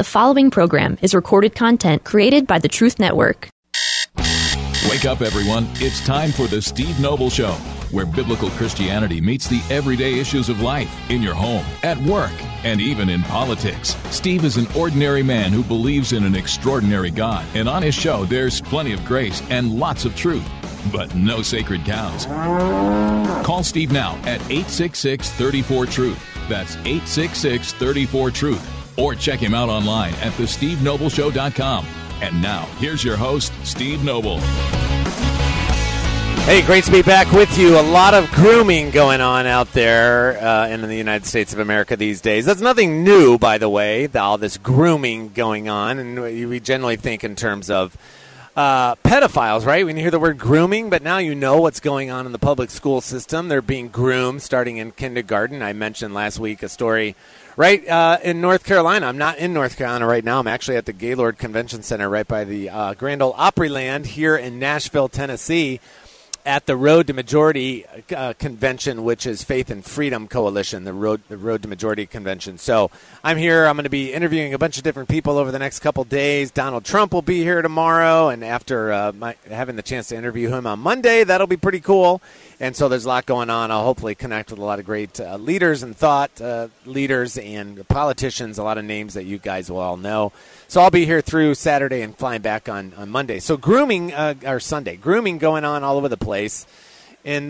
The following program is recorded content created by the Truth Network. Wake up, everyone. It's time for the Steve Noble Show, where biblical Christianity meets the everyday issues of life in your home, at work, and even in politics. Steve is an ordinary man who believes in an extraordinary God, and on his show, there's plenty of grace and lots of truth, but no sacred cows. Call Steve now at 866-34-TRUTH. That's 866-34-TRUTH. Or check him out online at thestevenobleshow.com. And now, here's your host, Steve Noble. Hey, great to be back with you. A lot of grooming going on out there in the United States of America these days. That's nothing new, by the way, all this grooming going on. And we generally think in terms of pedophiles, right? When you hear the word grooming, but now you know what's going on in the public school system. They're being groomed starting in kindergarten. I mentioned last week a story right in North Carolina. I'm not in North Carolina right now. I'm actually at the Gaylord Convention Center right by the Grand Ole Opryland here in Nashville, Tennessee, at the Road to Majority convention, which is Faith and Freedom Coalition, the Road to Majority convention. So I'm here. I'm going to be interviewing a bunch of different people over the next couple days. Donald Trump will be here tomorrow, and after having the chance to interview him on Monday, that'll be pretty cool. And so there's a lot going on. I'll hopefully connect with a lot of great leaders and thought leaders and politicians, a lot of names that you guys will all know. So I'll be here through Saturday and flying back on Monday. So grooming, or Sunday, grooming going on all over the place in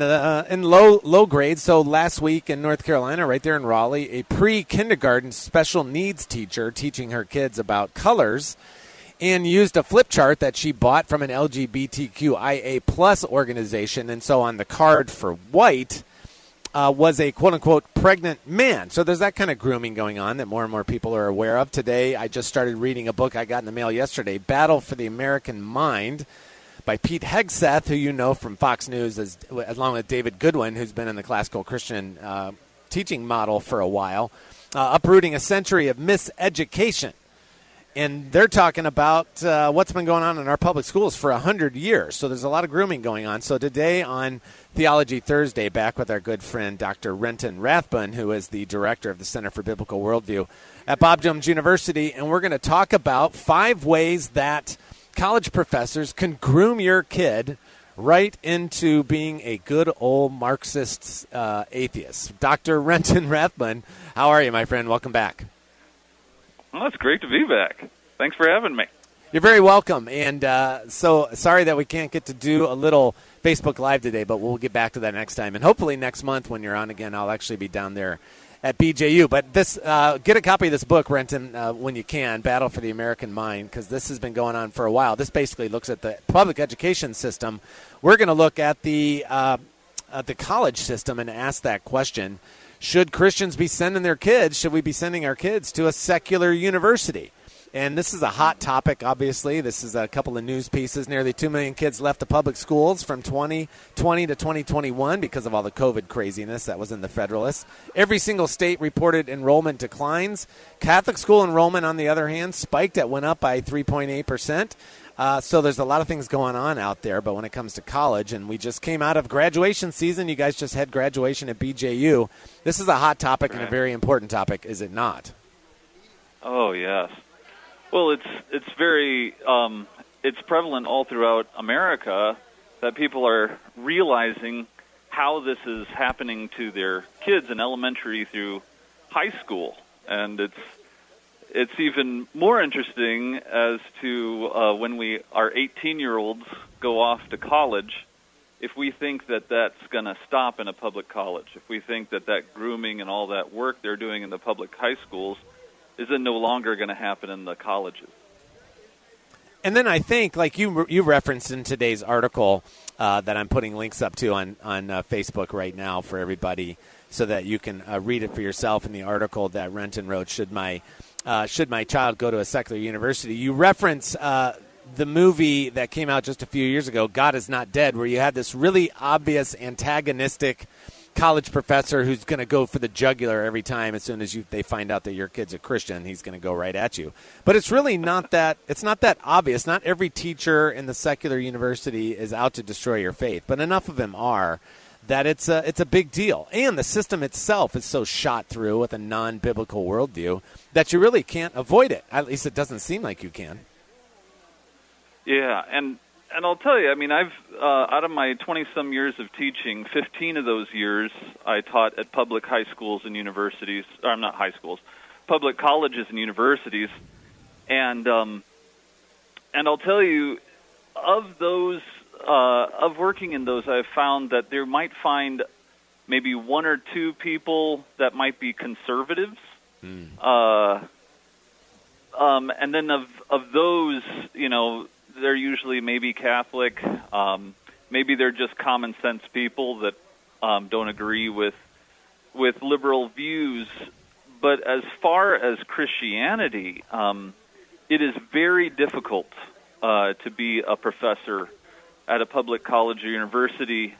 low grades. So last week in North Carolina, right there in Raleigh, a pre-kindergarten special needs teacher teaching her kids about colors and used a flip chart that she bought from an LGBTQIA plus organization. And so on the card for white was a quote-unquote pregnant man. So there's that kind of grooming going on that more and more people are aware of. Today, I just started reading a book I got in the mail yesterday, Battle for the American Mind, by Pete Hegseth, who you know from Fox News, along with David Goodwin, who's been in the classical Christian teaching model for a while, uprooting a century of miseducation. And they're talking about what's been going on in our public schools for 100 years. So there's a lot of grooming going on. So today on Theology Thursday, back with our good friend Dr. Renton Rathbun, who is the director of the Center for Biblical Worldview at Bob Jones University. And we're going to talk about 5 ways that college professors can groom your kid right into being a good old Marxist atheist. Dr. Renton Rathbun, how are you, my friend? Welcome back. Well, it's great to be back. Thanks for having me. You're very welcome. And so sorry that we can't get to do a little Facebook Live today, but we'll get back to that next time. And hopefully next month when you're on again, I'll actually be down there at BJU. But this, get a copy of this book, Renton, when you can, Battle for the American Mind, because this has been going on for a while. This basically looks at the public education system. We're going to look at the college system and ask that question. Should Christians be sending their kids, should we be sending our kids to a secular university? And this is a hot topic, obviously. This is a couple of news pieces. Nearly 2 million kids left the public schools from 2020 to 2021 because of all the COVID craziness that was in the Federalist. Every single state reported enrollment declines. Catholic school enrollment, on the other hand, spiked. It went up by 3.8%. So there's a lot of things going on out there, but when it comes to college, and we just came out of graduation season, you guys just had graduation at BJU. This is a hot topic and a very important topic, is it not? Oh, yes. Well, it's very it's prevalent all throughout America that people are realizing how this is happening to their kids in elementary through high school, and it's even more interesting as to when our 18-year-olds go off to college, if we think that that's going to stop in a public college, if we think that grooming and all that work they're doing in the public high schools is then no longer going to happen in the colleges. And then I think, like you referenced in today's article that I'm putting links up to on Facebook right now for everybody so that you can read it for yourself in the article that Renton wrote, Should my child go to a secular university? You reference the movie that came out just a few years ago, God Is Not Dead, where you had this really obvious antagonistic college professor who's going to go for the jugular every time as soon as they find out that your kid's a Christian. He's going to go right at you. But it's really not that. It's not that obvious. Not every teacher in the secular university is out to destroy your faith, but enough of them are that it's a big deal. And the system itself is so shot through with a non-biblical worldview that you really can't avoid it. At least it doesn't seem like you can. Yeah, and I'll tell you, I mean, I've out of my 20-some years of teaching, 15 of those years I taught at public high schools and universities. Or not high schools, public colleges and universities, and I'll tell you, of those, of working in those, I've found that there might find maybe one or two people that might be conservatives, and then of those, you know, they're usually maybe Catholic, maybe they're just common sense people that don't agree with liberal views. But as far as Christianity, it is very difficult to be a professor at a public college or university,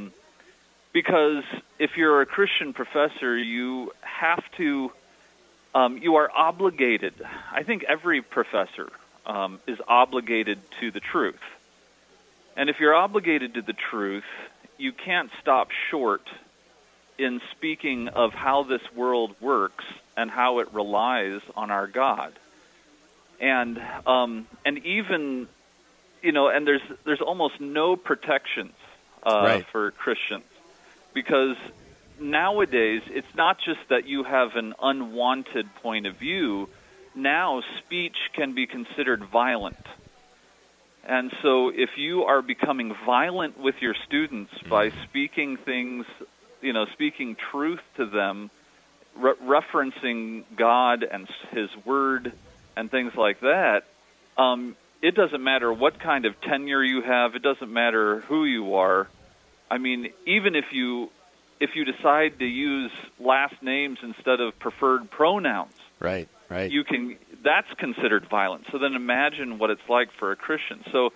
because if you're a Christian professor, you have to, you are obligated. I think every professor is obligated to the truth. And if you're obligated to the truth, you can't stop short in speaking of how this world works and how it relies on our God. And even, you know, and there's almost no protections for Christians, because nowadays it's not just that you have an unwanted point of view. Now speech can be considered violent. And so if you are becoming violent with your students by speaking things, you know, speaking truth to them, referencing God and His Word and things like that, it doesn't matter what kind of tenure you have. It doesn't matter who you are. I mean, even if you decide to use last names instead of preferred pronouns, right, you can. That's considered violent. So then imagine what it's like for a Christian. So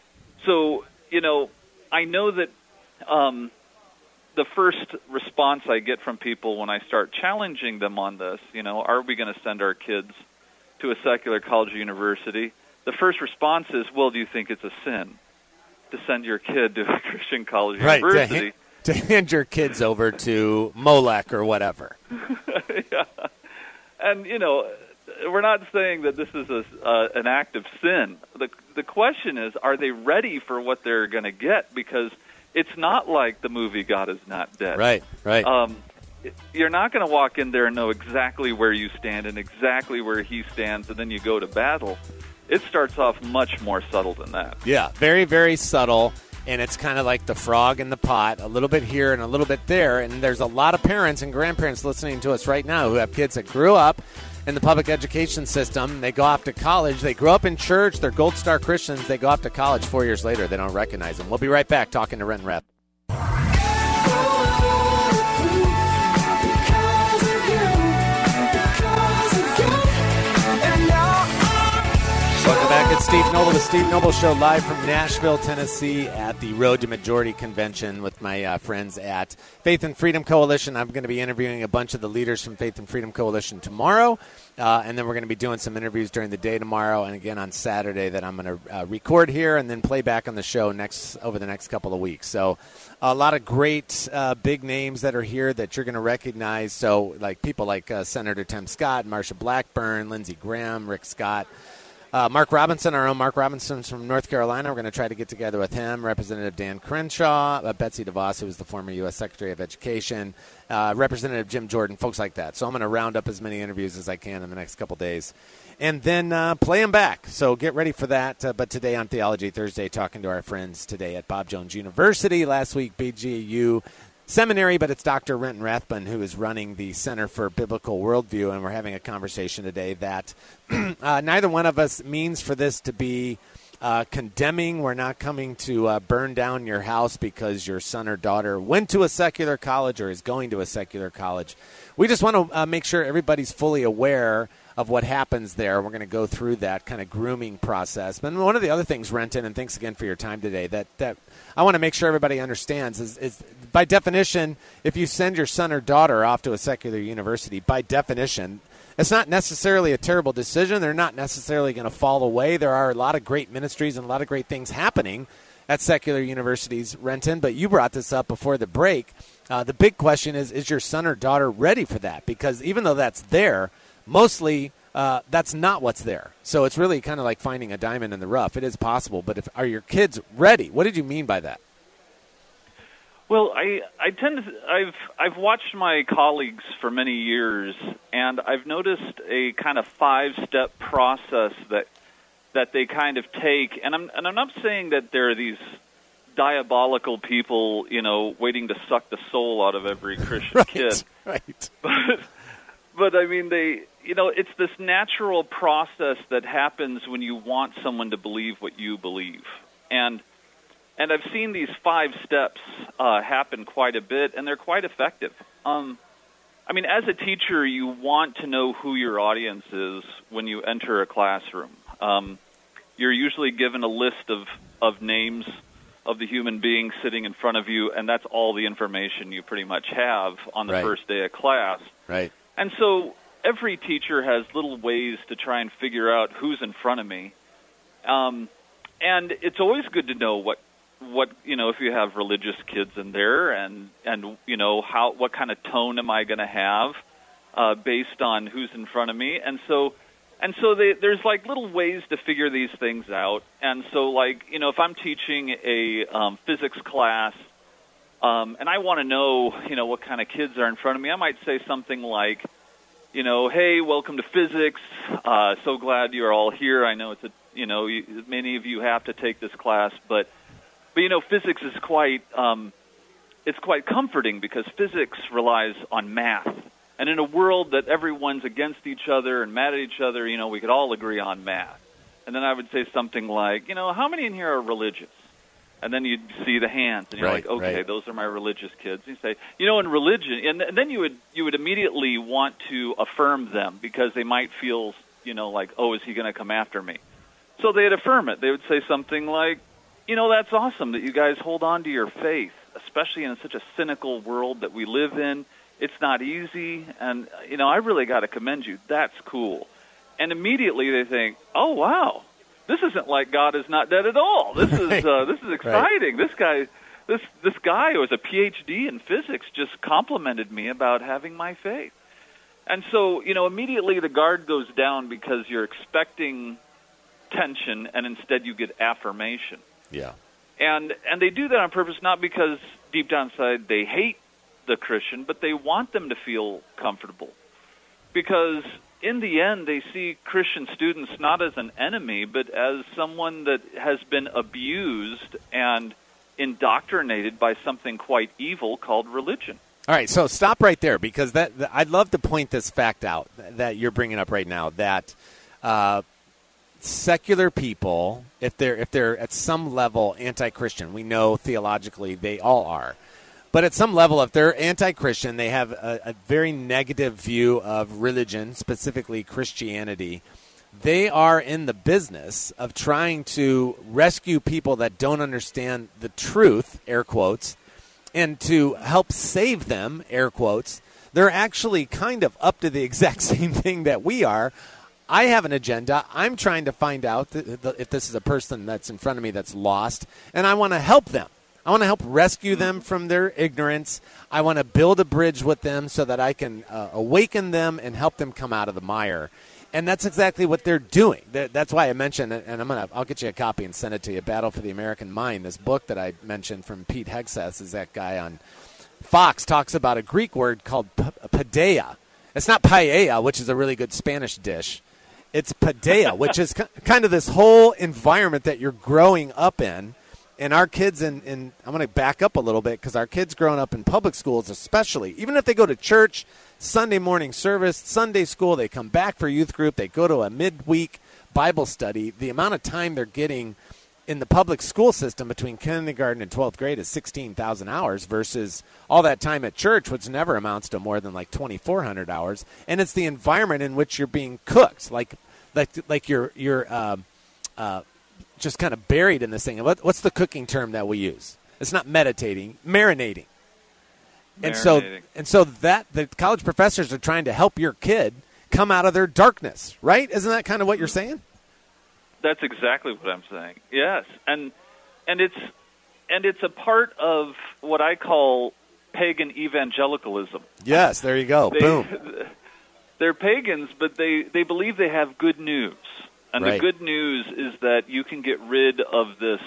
you know, I know that the first response I get from people when I start challenging them on this, you know, are we going to send our kids to a secular college or university? The first response is, well, do you think it's a sin to send your kid to a Christian college or university? To hand your kids over to Molech or whatever. Yeah. And, you know, we're not saying that this is an act of sin. The question is, are they ready for what they're going to get? Because it's not like the movie God Is Not Dead. Right. You're not going to walk in there and know exactly where you stand and exactly where he stands, and then you go to battle. It starts off much more subtle than that. Yeah, very, very subtle. And it's kind of like the frog in the pot, a little bit here and a little bit there. And there's a lot of parents and grandparents listening to us right now who have kids that grew up in the public education system. They go off to college. They grew up in church. They're Gold Star Christians. They go off to college 4 years later. They don't recognize them. We'll be right back talking to Renton Rep. Welcome back. It's Steve Noble, the Steve Noble Show, live from Nashville, Tennessee at the Road to Majority Convention with my friends at Faith and Freedom Coalition. I'm going to be interviewing a bunch of the leaders from Faith and Freedom Coalition tomorrow, and then we're going to be doing some interviews during the day tomorrow and again on Saturday that I'm going to record here and then play back on the show over the next couple of weeks. So a lot of great big names that are here that you're going to recognize. So like people like Senator Tim Scott, Marsha Blackburn, Lindsey Graham, Rick Scott, Mark Robinson, our own Mark Robinson from North Carolina. We're going to try to get together with him. Representative Dan Crenshaw, Betsy DeVos, who was the former U.S. Secretary of Education, Representative Jim Jordan, folks like that. So I'm going to round up as many interviews as I can in the next couple days and then play them back. So get ready for that. But today on Theology Thursday, talking to our friends today at Bob Jones University. Last week, BGU Seminary, but it's Dr. Renton Rathbun who is running the Center for Biblical Worldview, and we're having a conversation today that neither one of us means for this to be condemning. We're not coming to burn down your house because your son or daughter went to a secular college or is going to a secular college. We just want to make sure everybody's fully aware of what happens there. We're going to go through that kind of grooming process. But one of the other things, Renton, and thanks again for your time today, that I want to make sure everybody understands is by definition, if you send your son or daughter off to a secular university, by definition, it's not necessarily a terrible decision. They're not necessarily going to fall away. There are a lot of great ministries and a lot of great things happening at secular universities, Renton, but you brought this up before the break. The big question is your son or daughter ready for that? Because even though that's there, mostly that's not what's there. So it's really kind of like finding a diamond in the rough. It is possible, but are your kids ready? What did you mean by that? Well, I tend to I've watched my colleagues for many years, and I've noticed a kind of 5-step process that they kind of take. And I'm not saying that there are these diabolical people, waiting to suck the soul out of every Christian kid. Right. But I mean, it's this natural process that happens when you want someone to believe what you believe. And I've seen these 5 steps happen quite a bit, and they're quite effective. I mean, as a teacher, you want to know who your audience is when you enter a classroom. You're usually given a list of names of the human beings sitting in front of you, and that's all the information you pretty much have on the first day of class. Right. And so every teacher has little ways to try and figure out who's in front of me. And it's always good to know what if you have religious kids in there, and what kind of tone am I going to have based on who's in front of me. And so there's like little ways to figure these things out. And so if I'm teaching a physics class, and I want to know what kind of kids are in front of me, I might say something like, hey, welcome to physics. So glad you're all here. I know many of you have to take this class, but physics is quite comforting because physics relies on math. And in a world that everyone's against each other and mad at each other, we could all agree on math. And then I would say something like, how many in here are religious? And then you'd see the hands, and you're like, okay, those are my religious kids. And you say, in religion, and then you would immediately want to affirm them because they might feel, like, oh, is he going to come after me? So they'd affirm it. They would say something like, that's awesome that you guys hold on to your faith, especially in such a cynical world that we live in. It's not easy, and, I really got to commend you. That's cool. And immediately they think, oh, wow, this isn't like God is not dead at all. This is exciting. Right. This guy who has a PhD in physics just complimented me about having my faith. And so, immediately the guard goes down because you're expecting tension, and instead you get affirmation. Yeah. And they do that on purpose, not because deep down inside they hate the Christian, but they want them to feel comfortable. Because in the end, they see Christian students not as an enemy, but as someone that has been abused and indoctrinated by something quite evil called religion. All right, so stop right there, because I'd love to point this fact out that you're bringing up right now, that secular people, if they're at some level anti-Christian, we know theologically they all are, but at some level, if they're anti-Christian, they have a very negative view of religion, specifically Christianity. They are in the business of trying to rescue people that don't understand the truth, air quotes, and to help save them, air quotes. They're actually kind of up to the exact same thing that we are. I have an agenda. I'm trying to find out if this is a person that's in front of me that's lost, and I want to help them. I want to help rescue them from their ignorance. I want to build a bridge with them so that I can awaken them and help them come out of the mire. And that's exactly what they're doing. That's why I mentioned, and I'll get you a copy and send it to you, Battle for the American Mind. This book that I mentioned from Pete Hegseth, is that guy on Fox, talks about a Greek word called paideia. It's not paella, which is a really good Spanish dish. It's paideia, which is kind of this whole environment that you're growing up in. And our kids, I'm going to back up a little bit, because our kids growing up in public schools especially, even if they go to church, Sunday morning service, Sunday school, they come back for youth group, they go to a midweek Bible study, the amount of time they're getting in the public school system between kindergarten and 12th grade is 16,000 hours versus all that time at church, which never amounts to more than like 2,400 hours. And it's the environment in which you're being cooked, like you're just kind of buried in this thing. What's the cooking term that we use? It's not meditating, marinating. And so that the college professors are trying to help your kid come out of their darkness, right? Isn't that kind of what you're saying? That's exactly what I'm saying. Yes. And it's a part of what I call pagan evangelicalism. Yes, there you go. Boom. They're pagans, but they believe they have good news. And right. The good news is that you can get rid of this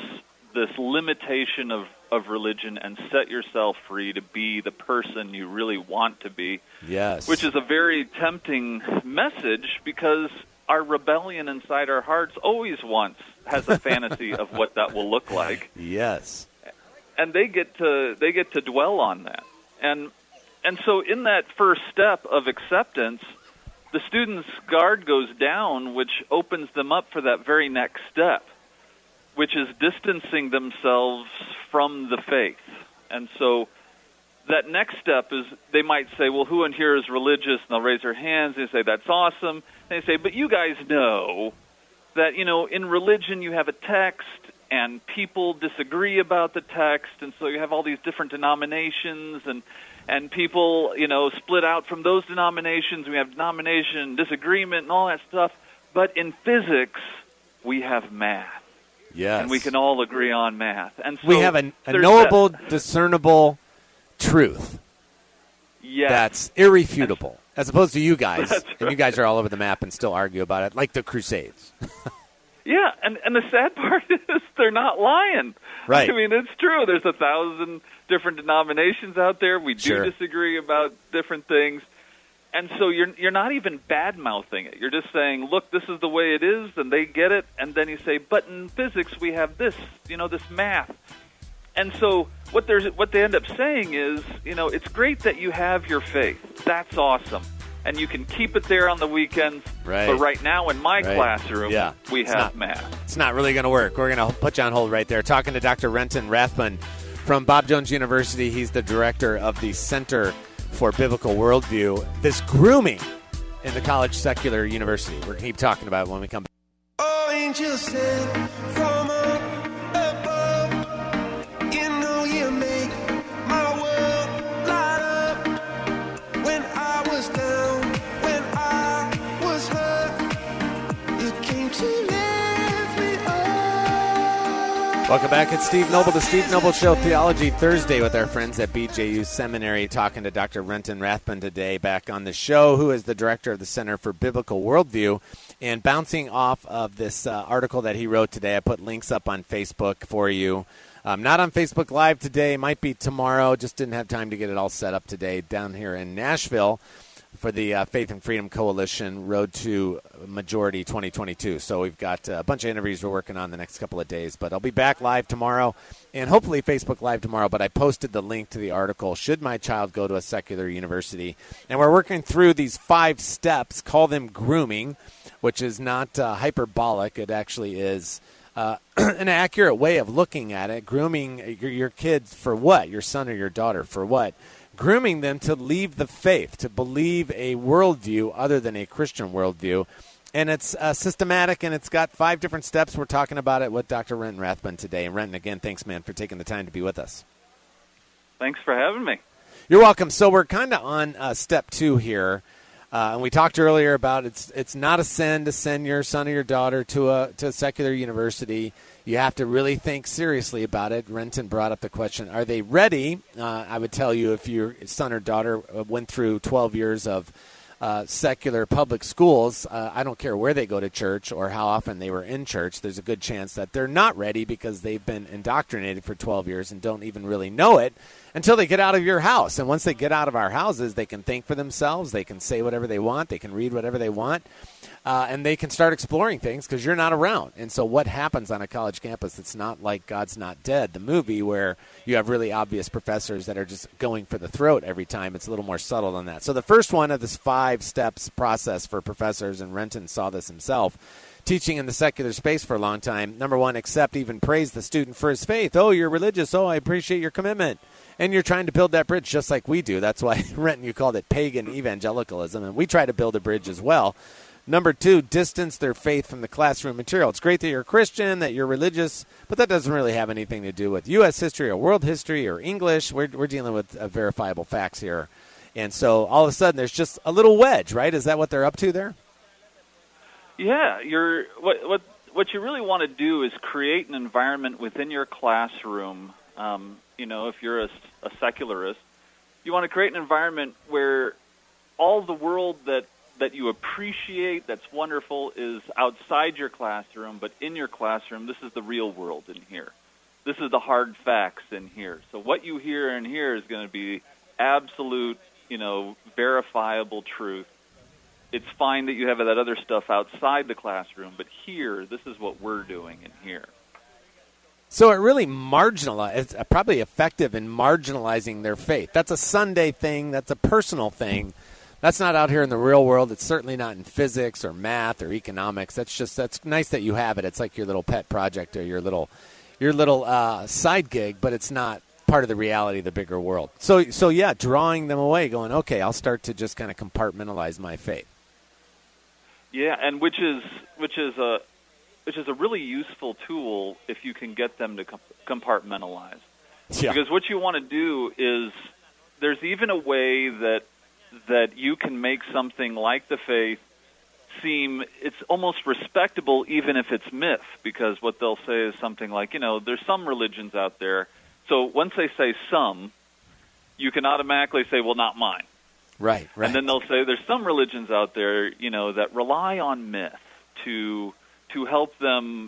limitation of religion and set yourself free to be the person you really want to be. Yes. Which is a very tempting message because our rebellion inside our hearts always has a fantasy of what that will look like. Yes. And they get to dwell on that. And so in that first step of acceptance, the student's guard goes down, which opens them up for that very next step, which is distancing themselves from the faith. And so that next step is they might say, well, who in here is religious? And they'll raise their hands and say, that's awesome. And they say, but you guys know that, in religion you have a text and people disagree about the text, and so you have all these different denominations and people, split out from those denominations. We have denomination disagreement and all that stuff. But in physics, we have math. Yes. And we can all agree on math. And so we have a knowable, discernible truth. Yes. That's irrefutable, as opposed to you guys. That's and you guys are all over the map and still argue about it, like the Crusades. Yeah, and the sad part is they're not lying. Right. I mean, it's true. There's 1,000 different denominations out there. We do Sure. disagree about different things. And so you're not even bad-mouthing it. You're just saying, look, this is the way it is, and they get it. And then you say, but in physics we have this, this math. And so what they end up saying is, it's great that you have your faith. That's awesome. And you can keep it there on the weekends. Right. But right now in my classroom, we have not, math. It's not really going to work. We're going to put you on hold right there. Talking to Dr. Renton Rathbun from Bob Jones University. He's the director of the Center for Biblical Worldview. This grooming in the college secular university. We're going to keep talking about it when we come back. Oh, angels sent from above. You know you make my world light up. When I was down, when I was hurt, you came to lift me up. Welcome back. It's Steve Noble, the Steve Noble Show, Theology Thursday with our friends at BJU Seminary, talking to Dr. Renton Rathbun today back on the show, who is the director of the Center for Biblical Worldview. And bouncing off of this article that he wrote today, I put links up on Facebook for you. Not on Facebook Live today, might be tomorrow. Just didn't have time to get it all set up today down here in Nashville for the Faith and Freedom Coalition Road to Majority 2022. So we've got a bunch of interviews we're working on the next couple of days. But I'll be back live tomorrow and hopefully Facebook Live tomorrow. But I posted the link to the article, Should My Child Go to a Secular University? And we're working through these 5 steps, call them grooming, which is not hyperbolic. It actually is an accurate way of looking at it. Grooming your kids for what? Your son or your daughter for what? Grooming them to leave the faith, to believe a worldview other than a Christian worldview. And it's systematic, and it's got 5 different steps. We're talking about it with Dr. Renton Rathbun today. And Renton, again, thanks, man, for taking the time to be with us. Thanks for having me. You're welcome. So we're kind of on step 2 here. And we talked earlier about it's not a sin to send your son or your daughter to a secular university. You have to really think seriously about it. Renton brought up the question, are they ready? I would tell you if your son or daughter went through 12 years of secular public schools, I don't care where they go to church or how often they were in church, there's a good chance that they're not ready because they've been indoctrinated for 12 years and don't even really know it until they get out of your house. And once they get out of our houses, they can think for themselves, they can say whatever they want, they can read whatever they want, and they can start exploring things because you're not around. And so what happens on a college campus? It's not like God's Not Dead, the movie, where you have really obvious professors that are just going for the throat every time. It's a little more subtle than that. So the first one of this 5 steps process for professors, and Renton saw this himself, teaching in the secular space for a long time. Number 1, accept, even praise the student for his faith. Oh, you're religious. Oh, I appreciate your commitment. And you're trying to build that bridge just like we do. That's why, Renton, you called it pagan evangelicalism, and we try to build a bridge as well. Number 2, distance their faith from the classroom material. It's great that you're a Christian, that you're religious, but that doesn't really have anything to do with U.S. history or world history or English. We're dealing with verifiable facts here. And so all of a sudden there's just a little wedge, right? Is that what they're up to there? Yeah, what you really want to do is create an environment within your classroom. If you're a secularist, you want to create an environment where all the world that you appreciate, that's wonderful, is outside your classroom, but in your classroom, this is the real world in here. This is the hard facts in here. So what you hear in here is going to be absolute, verifiable truth. It's fine that you have that other stuff outside the classroom, but here, this is what we're doing in here. So it really it's probably effective in marginalizing their faith. That's a Sunday thing. That's a personal thing. That's not out here in the real world. It's certainly not in physics or math or economics. That's nice that you have it. It's like your little pet project or your little side gig, but it's not part of the reality of the bigger world. So yeah, drawing them away, going, okay, I'll start to just kind of compartmentalize my faith. Yeah, and which is a really useful tool if you can get them to compartmentalize. Yeah. Because what you want to do is, there's even a way that you can make something like the faith seem, it's almost respectable even if it's myth, because what they'll say is something like, there's some religions out there. So once they say some, you can automatically say, well, not mine. Right. And then they'll say there's some religions out there, that rely on myth to help them,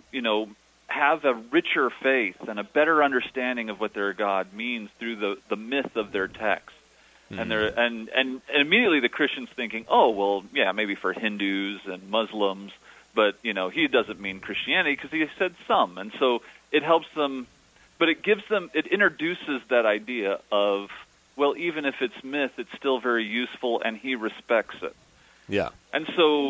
have a richer faith and a better understanding of what their God means through the myth of their text. Mm-hmm. And immediately the Christian's thinking, oh, well, yeah, maybe for Hindus and Muslims, but, he doesn't mean Christianity because he said some. And so it helps them, but it introduces that idea of, well, even if it's myth, it's still very useful and he respects it. Yeah. And so,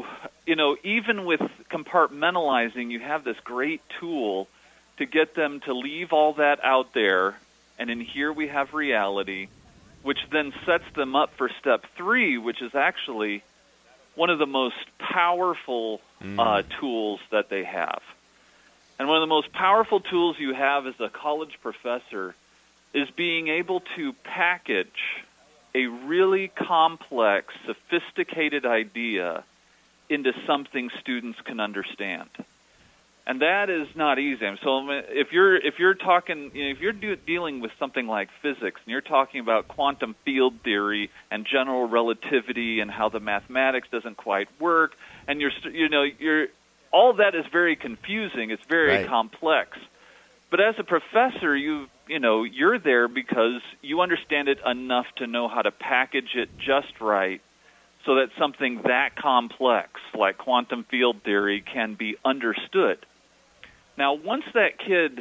even with compartmentalizing, you have this great tool to get them to leave all that out there, and in here we have reality, which then sets them up for step 3, which is actually one of the most powerful tools that they have. And one of the most powerful tools you have as a college professor is being able to package a really complex, sophisticated idea into something students can understand. And that is not easy. So if you're talking, if you're dealing with something like physics and you're talking about quantum field theory and general relativity and how the mathematics doesn't quite work, and you're all that is very confusing. It's very complex. But as a professor, you're there because you understand it enough to know how to package it just right so that something that complex like quantum field theory can be understood. Now, once that kid,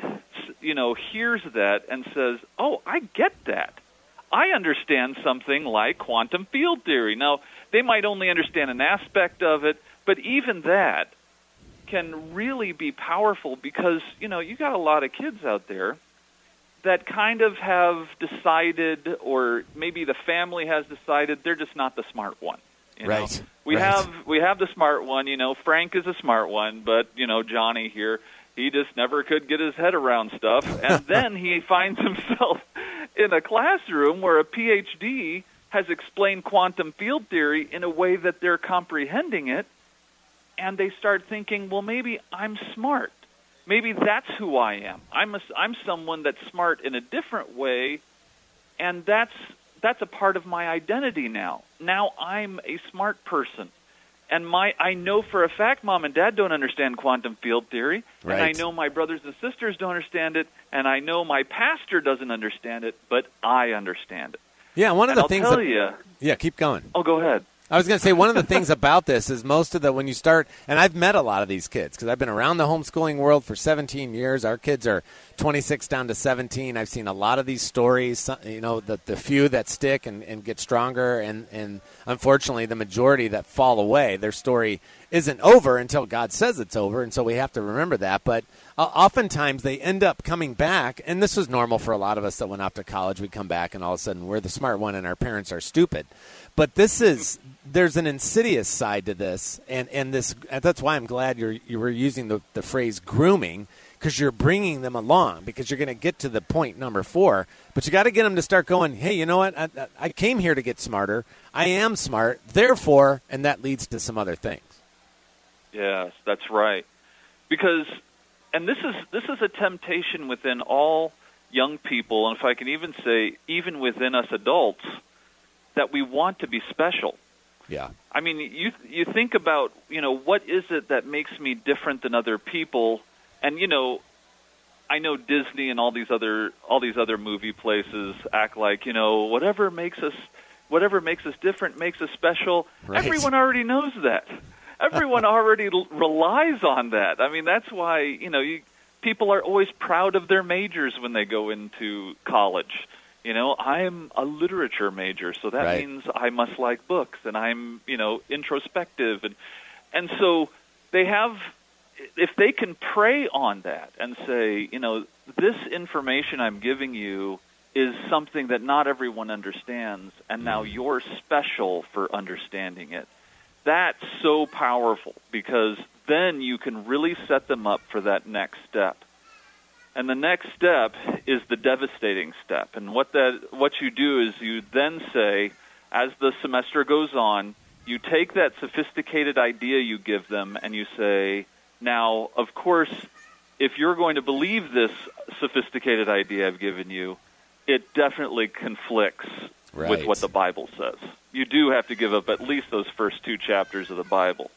hears that and says, oh, I get that. I understand something like quantum field theory. Now, they might only understand an aspect of it, but even that can really be powerful because, you got a lot of kids out there that kind of have decided, or maybe the family has decided, they're just not the smart one. Right. We have the smart one, Frank is a smart one, but, Johnny here, he just never could get his head around stuff. And then he finds himself in a classroom where a PhD has explained quantum field theory in a way that they're comprehending it. And they start thinking, well, maybe I'm smart. Maybe that's who I am. I'm someone that's smart in a different way, and that's a part of my identity now. Now I'm a smart person. And I know for a fact Mom and Dad don't understand quantum field theory, and I know my brothers and sisters don't understand it, and I know my pastor doesn't understand it, but I understand it. Yeah, one of the things. I'll tell you. Yeah, keep going. Oh, go ahead. I was going to say one of the things about this is when you start, and I've met a lot of these kids because I've been around the homeschooling world for 17 years. Our kids are 26 down to 17. I've seen a lot of these stories, the few that stick and get stronger, and unfortunately the majority that fall away, their story isn't over until God says it's over, and so we have to remember that. But oftentimes they end up coming back, and this was normal for a lot of us that went off to college. We come back, and all of a sudden we're the smart one, and our parents are stupid. But there's an insidious side to this, and that's why I'm glad you were using the phrase grooming, because you're bringing them along, because you're going to get to the point number 4. But you got to get them to start going, hey, you know what? I came here to get smarter. I am smart, therefore, and that leads to some other things. Yes, that's right. because, and this is a temptation within all young people, and if I can even say, even within us adults, that we want to be special. Yeah. I mean, you think about, what is it that makes me different than other people? And, I know Disney and all these other movie places act like, whatever makes us different makes us special. Right. Everyone already knows that. Everyone already relies on that. I mean, that's why, people are always proud of their majors when they go into college. I'm a literature major, so that right. means I must like books, and I'm, introspective. And so they have, if they can prey on that and say, this information I'm giving you is something that not everyone understands, and now you're special for understanding it. That's so powerful, because then you can really set them up for that next step. And the next step is the devastating step. And what you do is you then say, as the semester goes on, you take that sophisticated idea you give them and you say, now, of course, if you're going to believe this sophisticated idea I've given you, it definitely conflicts right. with what the Bible says. You do have to give up at least those first 2 chapters of the Bible.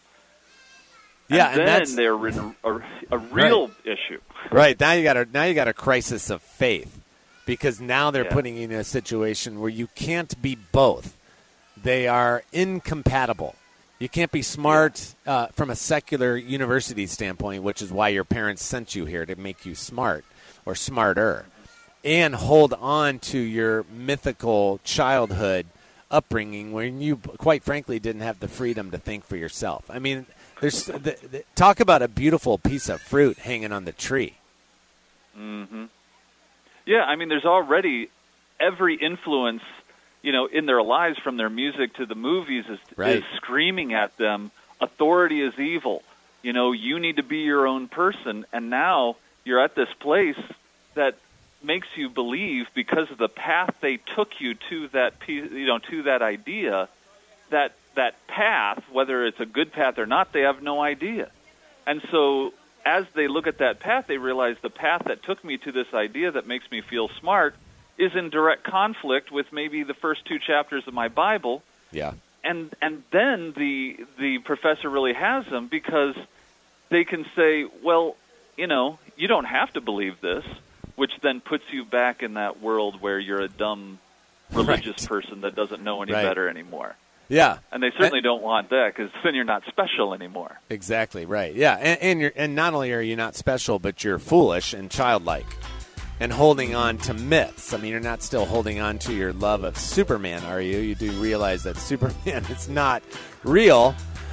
Yeah, and then they're in a real right. issue. Right. Now you got a crisis of faith, because now they're yeah. putting you in a situation where you can't be both. They are incompatible. You can't be smart from a secular university standpoint, which is why your parents sent you here, to make you smart or smarter, and hold on to your mythical childhood upbringing when you, quite frankly, didn't have the freedom to think for yourself. I mean, there's talk about a beautiful piece of fruit hanging on the tree. Mm-hmm. Yeah, I mean, there's already every influence, in their lives, from their music to the movies, is screaming at them, authority is evil. You need to be your own person. And now you're at this place that makes you believe, because of the path they took you to that, to that idea, that path, whether it's a good path or not, they have no idea. And so as they look at that path, they realize the path that took me to this idea that makes me feel smart is in direct conflict with maybe the first 2 chapters of my Bible. Yeah. And then the professor really has them, because they can say, well, you don't have to believe this, which then puts you back in that world where you're a dumb religious right. person that doesn't know any right. better anymore. Yeah. And they certainly don't want that, because then you're not special anymore. Exactly, right. Yeah, and not only are you not special, but you're foolish and childlike and holding on to myths. I mean, you're not still holding on to your love of Superman, are you? You do realize that Superman is not real,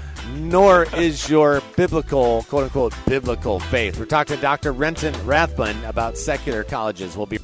nor is your biblical, quote-unquote, biblical faith. We're talking to Dr. Renton Rathbun about secular colleges. We'll be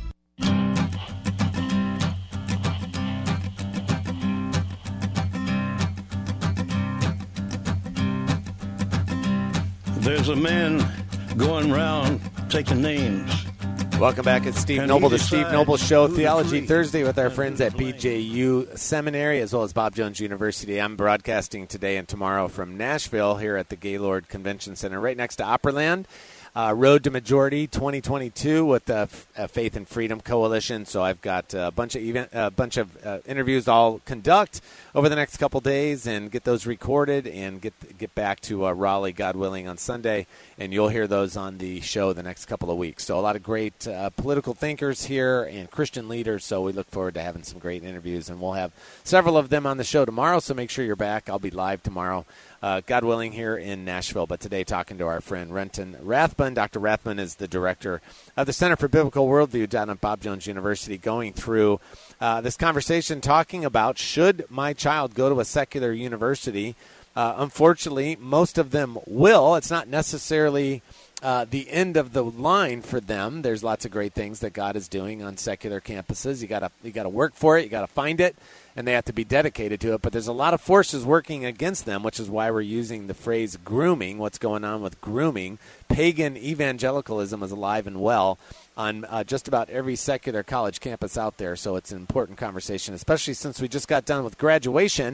There's a man going around taking names. Welcome back. It's Steve Noble, the Steve Noble Show, Theology Thursday with our friends at BJU Seminary, as well as Bob Jones University. I'm broadcasting today and tomorrow from Nashville here at the Gaylord Convention Center, right next to Opryland. Road to Majority 2022 with the Faith and Freedom Coalition. So I've got a bunch of interviews I'll conduct over the next couple days and get those recorded and get back to Raleigh, God willing, on Sunday. And you'll hear those on the show the next couple of weeks. So a lot of great political thinkers here and Christian leaders. So we look forward to having some great interviews. And we'll have several of them on the show tomorrow. So make sure you're back. I'll be live tomorrow, God willing, here in Nashville. But today, talking to our friend Renton Rathbun. Dr. Rathbun is the director of the Center for Biblical Worldview down at Bob Jones University, going through this conversation, talking about, should my child go to a secular university? Unfortunately, most of them will. It's not necessarily the end of the line for them. There's lots of great things that God is doing on secular campuses. You gotta work for it. You gotta find it, and they have to be dedicated to it. But there's a lot of forces working against them, which is why we're using the phrase grooming. What's going on with grooming? Pagan evangelicalism is alive and well on just about every secular college campus out there. So it's an important conversation, especially since we just got done with graduation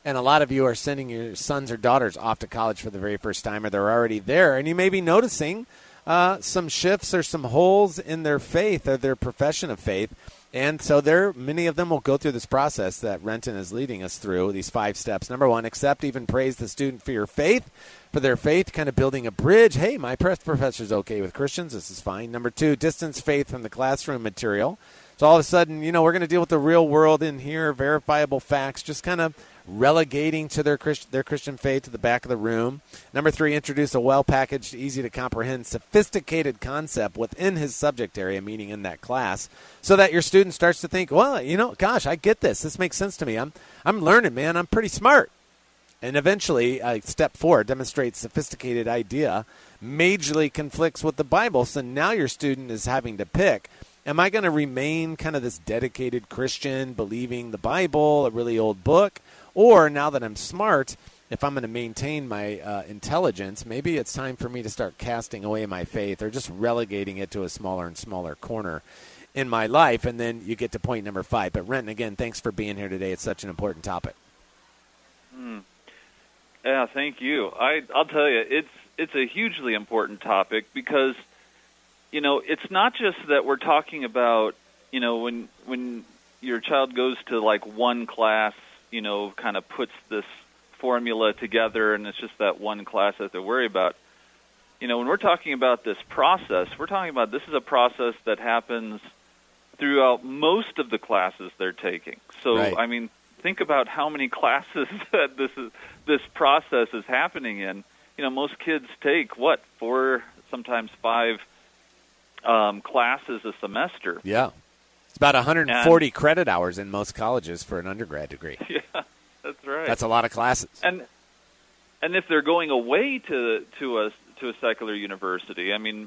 And a lot of you are sending your sons or daughters off to college for the very first time, or they're already there, and you may be noticing some shifts or some holes in their faith or their profession of faith. And so many of them will go through this process that Renton is leading us through, these 5 steps. Number 1, accept, even praise the student for your faith, for their faith, kind of building a bridge. Hey, my professor's okay with Christians. This is fine. Number 2, distance faith from the classroom material. So all of a sudden, we're going to deal with the real world in here, verifiable facts, just kind of relegating to their Christian faith to the back of the room. Number 3, introduce a well-packaged, easy-to-comprehend, sophisticated concept within his subject area, meaning in that class, so that your student starts to think, well, gosh, I get this. This makes sense to me. I'm learning, man. I'm pretty smart. And eventually, step 4, demonstrate sophisticated idea, majorly conflicts with the Bible. So now your student is having to pick, am I going to remain kind of this dedicated Christian, believing the Bible, a really old book? Or now that I'm smart, if I'm going to maintain my intelligence, maybe it's time for me to start casting away my faith or just relegating it to a smaller and smaller corner in my life. And then you get to point number 5. But Renton, again, thanks for being here today. It's such an important topic. Yeah, thank you. I'll tell you, it's a hugely important topic because, it's not just that we're talking about, when your child goes to like one class, kind of puts this formula together and it's just that one class that they worry about. When we're talking about this process, we're talking about this is a process that happens throughout most of the classes they're taking. So, right. I mean, think about how many classes that this process is happening in. Most kids take, 4, sometimes 5 classes a semester. Yeah. It's about 140 credit hours in most colleges for an undergrad degree. Yeah, that's right. That's a lot of classes. And if they're going away to a secular university, I mean,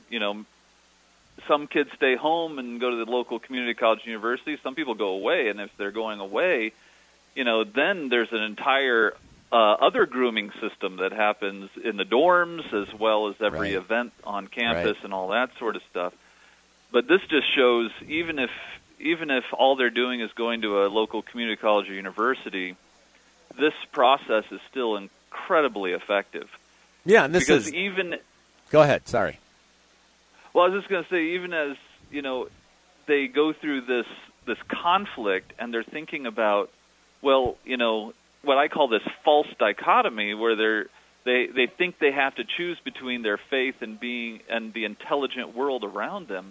some kids stay home and go to the local community college university. Some people go away, and if they're going away, then there's an entire other grooming system that happens in the dorms as well as every Right. event on campus Right. and all that sort of stuff. But this just shows even if all they're doing is going to a local community college or university, this process is still incredibly effective. Yeah, and this because is... even... Go ahead, sorry. Well, I was just going to say, even as, they go through this conflict and they're thinking about, well, what I call this false dichotomy where they think they have to choose between their faith and the intelligent world around them.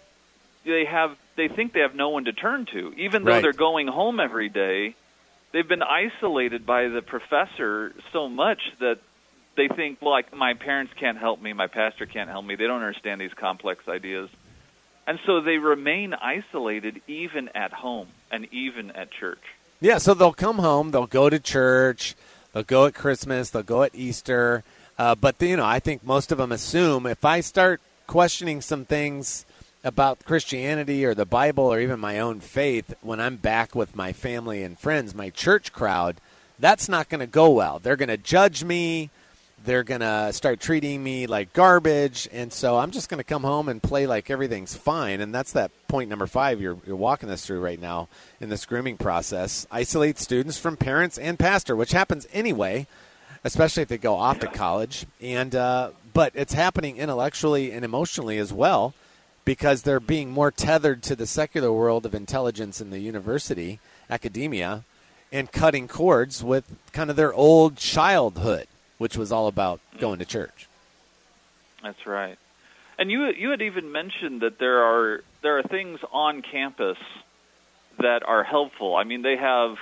They think they have no one to turn to. Even though Right. they're going home every day, they've been isolated by the professor so much that they think, well, my parents can't help me, my pastor can't help me. They don't understand these complex ideas. And so they remain isolated even at home and even at church. Yeah, so they'll come home, they'll go to church, they'll go at Christmas, they'll go at Easter. But, I think most of them assume if I start questioning some things about Christianity or the Bible or even my own faith when I'm back with my family and friends, my church crowd, that's not going to go well. They're going to judge me. They're going to start treating me like garbage. And so I'm just going to come home and play like everything's fine. And that's that point number 5 you're walking us through right now in this grooming process. Isolate students from parents and pastor, which happens anyway, especially if they go off to college. And but it's happening intellectually and emotionally as well, because they're being more tethered to the secular world of intelligence in the university, academia, and cutting cords with kind of their old childhood, which was all about going to church. That's right. And you had even mentioned that there are things on campus that are helpful. I mean, they have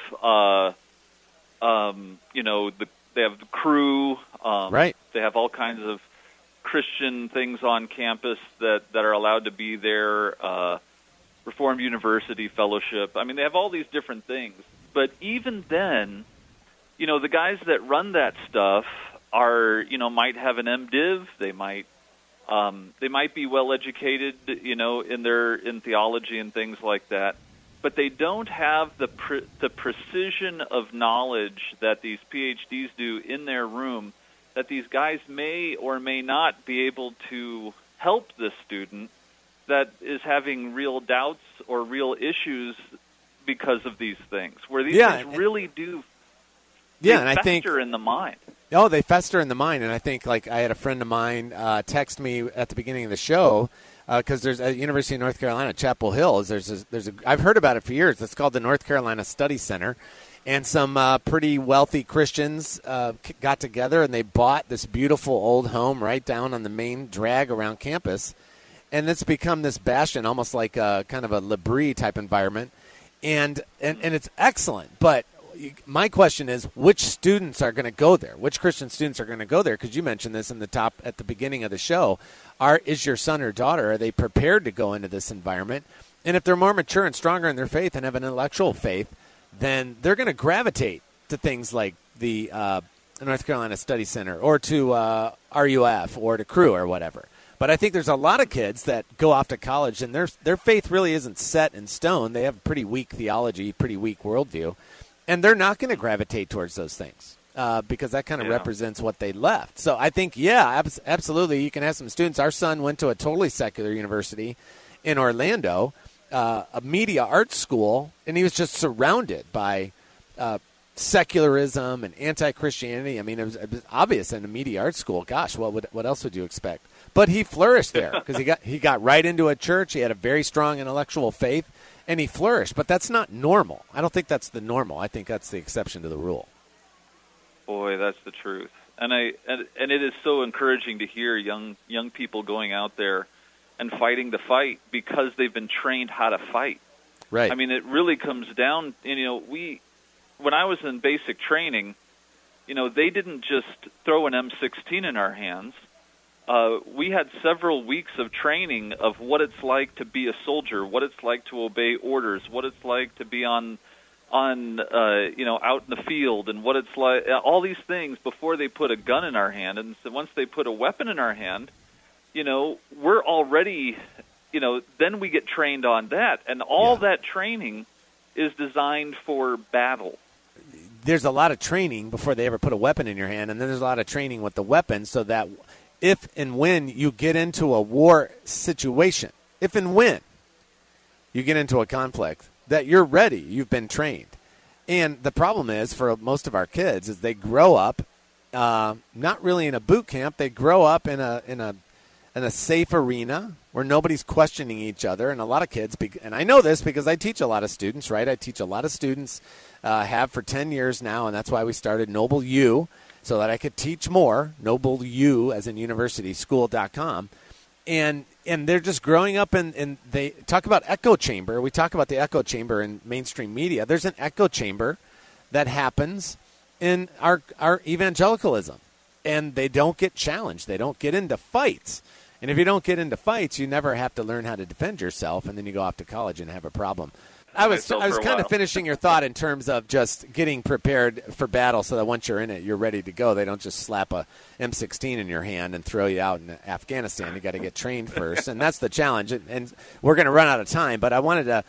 they have the crew. Right. They have all kinds of Christian things on campus that are allowed to be there. Reformed University Fellowship. I mean, they have all these different things. But even then, the guys that run that stuff are, might have an MDiv. They might be well educated, in theology and things like that. But they don't have the precision of knowledge that these PhDs do in their room, that these guys may or may not be able to help this student that is having real doubts or real issues because of these things, where these things really do Yeah, they and I think fester in the mind. Oh, they fester in the mind, and I think like I had a friend of mine text me at the beginning of the show because there's at University of North Carolina, Chapel Hill. I've heard about it for years. It's called the North Carolina Study Center, and some pretty wealthy Christians got together and they bought this beautiful old home right down on the main drag around campus, and it's become this bastion, almost like a kind of a L'Abri type environment, and it's excellent, but. My question is, which students are going to go there? Which Christian students are going to go there? Because you mentioned this at the beginning of the show. Is your son or daughter, are they prepared to go into this environment? And if they're more mature and stronger in their faith and have an intellectual faith, then they're going to gravitate to things like the North Carolina Study Center or to RUF or to Crew or whatever. But I think there's a lot of kids that go off to college and their faith really isn't set in stone. They have pretty weak theology, pretty weak worldview. And they're not going to gravitate towards those things because that kind of represents what they left. So I think, absolutely, you can have some students. Our son went to a totally secular university in Orlando, a media arts school, and he was just surrounded by secularism and anti-Christianity. I mean, it was obvious in a media arts school. Gosh, what else would you expect? But he flourished there because he got right into a church. He had a very strong intellectual faith. And he flourished, but that's not normal. I don't think that's the normal. I think that's the exception to the rule. Boy, that's the truth. And it is so encouraging to hear young people going out there and fighting the fight because they've been trained how to fight. Right. I mean, it really comes down. When I was in basic training, they didn't just throw an M16 in our hands. We had several weeks of training of what it's like to be a soldier, what it's like to obey orders, what it's like to be out in the field, and what it's like, all these things before they put a gun in our hand. And so once they put a weapon in our hand, we're already, then we get trained on that. And all that training is designed for battle. There's a lot of training before they ever put a weapon in your hand, and then there's a lot of training with the weapon so that if and when you get into a war situation, if and when you get into a conflict, that you're ready, you've been trained. And the problem is for most of our kids is they grow up not really in a boot camp. They grow up in a safe arena where nobody's questioning each other. And a lot of kids, and I know this because I teach a lot of students, right? I teach a lot of students, have for 10 years now, and that's why we started Noble U, so that I could teach more, Noble U as in universityschool.com. And they're just growing up, and they talk about echo chamber. We talk about the echo chamber in mainstream media. There's an echo chamber that happens in our evangelicalism, and they don't get challenged. They don't get into fights. And if you don't get into fights, you never have to learn how to defend yourself, and then you go off to college and have a problem. I was kind of finishing your thought in terms of just getting prepared for battle so that once you're in it, you're ready to go. They don't just slap a M16 in your hand and throw you out in Afghanistan. You got to get trained first, and that's the challenge. And we're going to run out of time, but I wanted to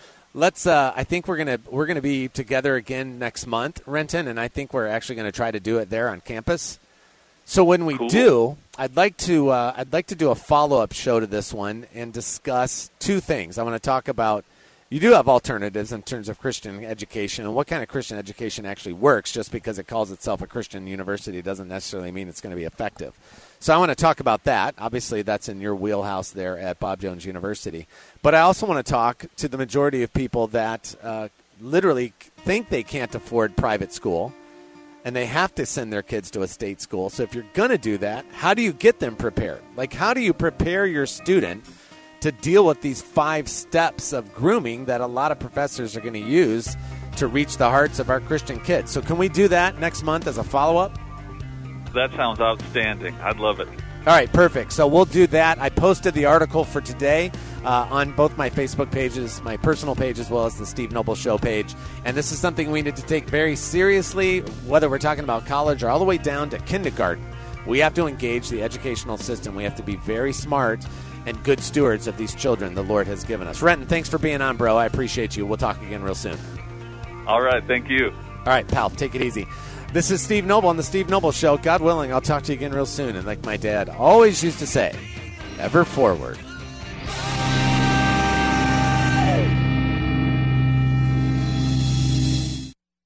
I think we're going to be together again next month, Renton, and I think we're actually going to try to do it there on campus. So when we do, I'd like to do a follow-up show to this one and discuss two things. I want to talk about. You do have alternatives in terms of Christian education, and what kind of Christian education actually works. Just because it calls itself a Christian university doesn't necessarily mean it's going to be effective. So I want to talk about that. Obviously, that's in your wheelhouse there at Bob Jones University. But I also want to talk to the majority of people that literally think they can't afford private school, and they have to send their kids to a state school. So if you're going to do that, how do you get them prepared? Like, how do you prepare your student to deal with these 5 steps of grooming that a lot of professors are going to use to reach the hearts of our Christian kids? So can we do that next month as a follow-up? That sounds outstanding. I'd love it. All right, perfect. So we'll do that. I posted the article for today on both my Facebook pages, my personal page, as well as the Steve Noble Show page. And this is something we need to take very seriously, whether we're talking about college or all the way down to kindergarten. We have to engage the educational system. We have to be very smart and good stewards of these children the Lord has given us. Renton, thanks for being on, bro. I appreciate you. We'll talk again real soon. All right, thank you. All right, pal, take it easy. This is Steve Noble on the Steve Noble Show. God willing, I'll talk to you again real soon. And like my dad always used to say, ever forward.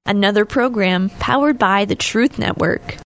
Another program powered by the Truth Network.